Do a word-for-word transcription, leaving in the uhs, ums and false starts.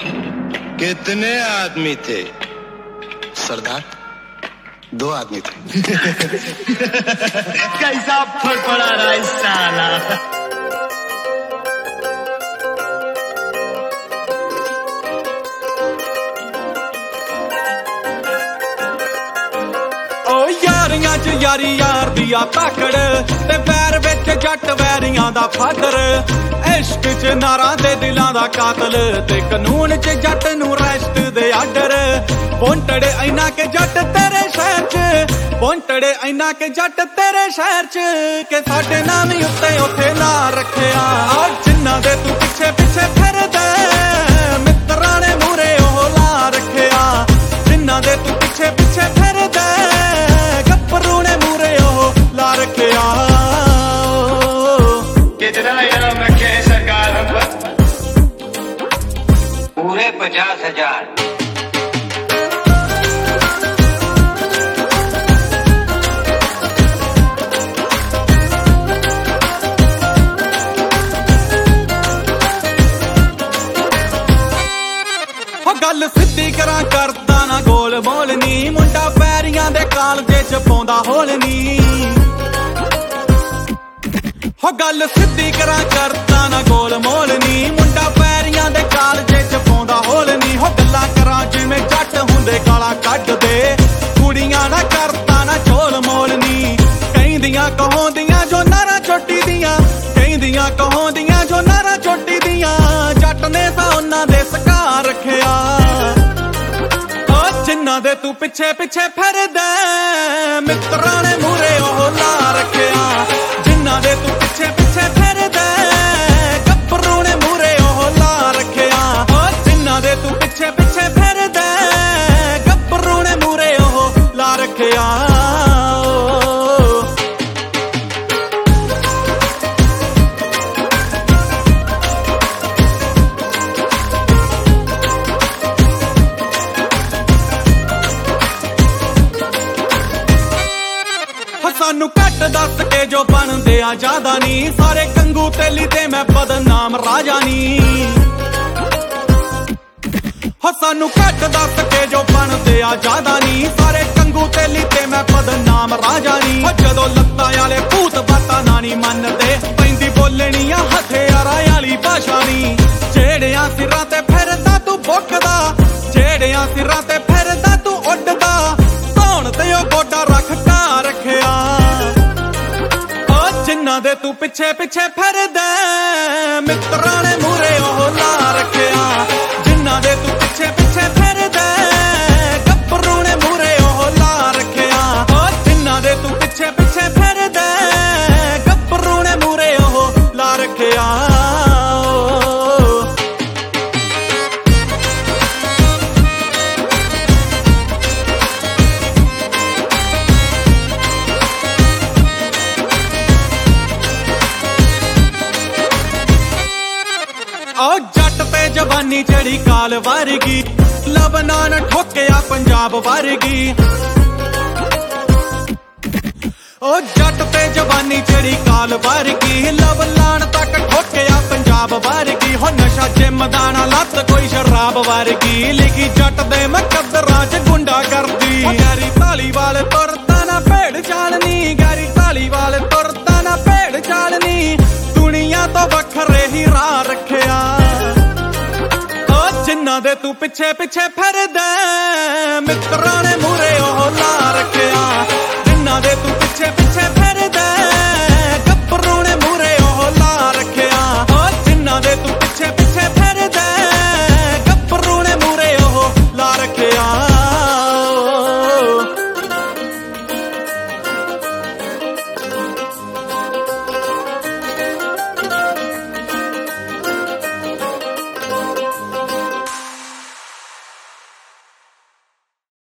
कितने आदमी थे? सरदार, दो आदमी थे। कैसा फड़फड़ा रहा है साला। यारियां च यारी यार दिया ताकड़ ते पैर विच जट वैरियां दा फादर इश्क च नारा दे दिलां दा कातल ते कानून च जट नूं रेस्ट दे आर्डर पौंटड़े इना के जट तेरे शहर च पौंटड़े इना के जट तेरे शहर च के साडे नाम ही उत्ते उथे ना रखिया जिन्ना दे तू पिछे पिछे फिरदे मित्रां ने मूरे ओह ला रखिया जिन्ना दे तू पिछे पिछे फिरदे गप्परू ने मूरे ओह ला रखिया कितना इनाम रखे सरकार हम पर? पूरे पचास हजार। गल सिद्धी करा करदा ना गोल मोल नी मुंडा पैरियां दे कालजे च पौंदा होल नी हो गल सिद्धी करा करदा ना गोल मोल नी मुंडा पैरियां दे कालजे च पौंदा होल नी हो गल्ला करा जिवें जट हुंदे गाला कड्डदे कुड़ियां ना करदा ना झोल मोल नी कहिंदियां कहोंदियां जो नारा चोटी दियां कहिंदियां कहोंदियां जो नारा चोटी दियां जट ने ता उन्हां दे सका रखिया जिन्ना दे तू पिछे पिछे फिरदे मित्रां ने मूरे ओह ला रखिया जिन्ना दे तू पिछे पिछे फिरदे गप्परू ने मूरे ओह ला रखिया जिन्ना दे तू पिछे पिछे फिरदे गप्परू ने मूरे ओह ला रखिया सानू घट दस के जो बनदे आ ज्यादा नी सारे कंगू तेली ते मैं बदनाम राजा नी हो सानू घट दस के जो बनदे आ ज्यादा नी सारे कंगू तेली ते मैं बदनाम राजा नी हो जदों लत्तां आले भूत बातां ना नी मनदे पैंदी बोलनी आ हथियारां आली भाषा नी जेड़ियां सिरां ते फिरदा तू बुकदा जेड़ियां सिरां ते फिरदा तू उड्डदा धौण ते ओ गोडा रख का रखिया जिन्ना दे तू पिछे पिछे फिरदे मित्रां ने मूरे ओह ला रखिया जिन्ना दे तू पिछे पिछे फिरदे गप्परू ने मूरे ओह ला रखिया जिन्ना दे तू पिछे पिछे फिरदे गप्परू ने मूरे ओह ला रखिया जट पे जवानी चढ़ी काल वर्गी लबनान ठोकिया पंजाब वर्गी ओ जट पे जवानी चढ़ी काल वर्गी लबनान तक ठोकिया पंजाब वर्गी हो नशा जिम दाना लत कोई शराब वर्गी लिखी जट दे मकदरां च गुंडा करदी गैरी धालीवाल तुरदा ना भेड़ चालनी गैरी धालीवाल तुरदा ना भेड़ चालनी दुनिया तो वखरे ही राह रखिया जिन्ना दे तू पिछे पिछे फिरदे मित्रां ने मूरे ओह ला रखिया